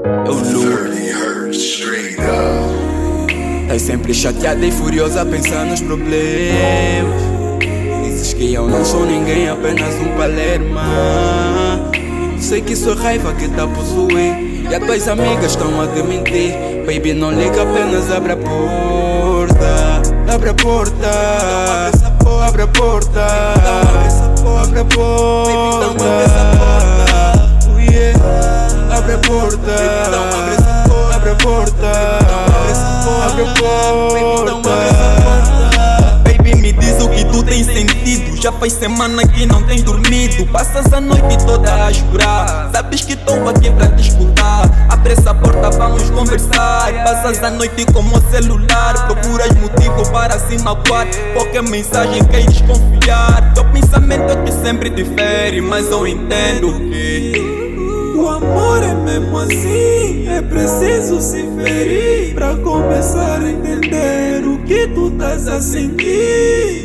Eu luto. Tá sempre chateada e furiosa a pensar nos problemas. Dizes que eu não sou ninguém, apenas um palerma. Sei que isso é raiva que tá a possuir, e as tuas amigas estão a te mentir. Baby, não liga, apenas abre a porta. Abre a porta. Abre a porta. Abre a porta. Oh yeah. Abre a porta. Abre a porta. Abre a porta. Baby, me diz o que tu tens sentido. Já faz semana que não tens dormido. Passas a noite toda a chorar. Sabes que estou aqui pra te escutar. Abre essa porta, vamos conversar. Passas a noite com o celular. Procuras motivo para se magoar. Qualquer mensagem quer desconfiar. Teu pensamento é que sempre difere, mas eu entendo que o amor é mesmo assim. É preciso se ferir pra começar a entender o que tu estás a sentir.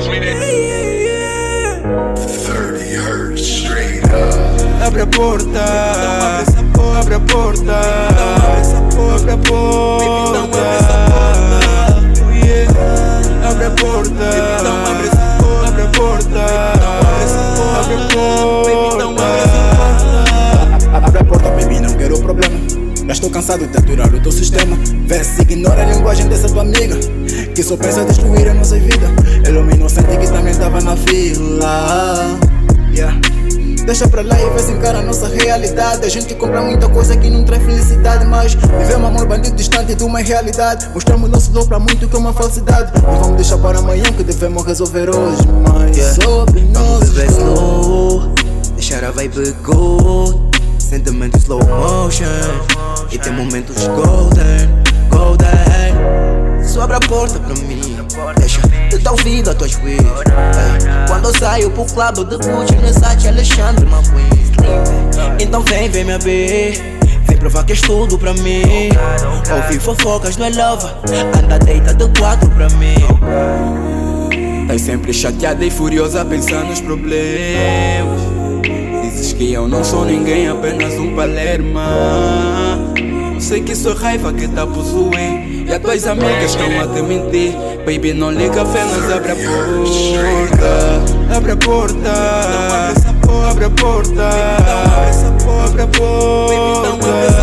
Abre a porta. Abre a porta. Abre a porta. Oh yeah. Abre a porta. Abre a porta. Abre a porta. Abre a porta, baby, não quero problema. Já estou cansado de aturar o teu sistema. Vê se ignora a linguagem dessa tua amiga, que só pensa destruir a nossa vida. Ele é um inocente que também tava na fila. Yeah. Deixa pra lá e vê se encara a nossa realidade. A gente compra muita coisa que não traz felicidade, mas vivemos amor bandido distante de uma realidade. Mostramos nosso dor pra muito que é uma falsidade. Não vamos deixar para amanhã que devemos resolver hoje, mas sobre nós. Vamos viver slow, deixar a vibe go. Sentimentos slow motion e tem momentos golden, golden. Só abre a porta pra mim, deixa de dar ouvido a tuas wishes. Quando eu saio pro club de Gucci, Versace, Alexandre McQueen. Então vem me abrir, vem provar que és tudo pra mim. Ouvir fofocas não é love, anda deita de quatro pra mim. Tá sempre chateada e furiosa a pensar nos problemas. Dizes que eu não sou ninguém, apenas um palerma. Sei que isso é raiva que tá a possuir, e as tuas amigas estão a te mentir. Baby, não liga, apenas abre a porta. Abre a porta. Abre a porta. Abre a porta.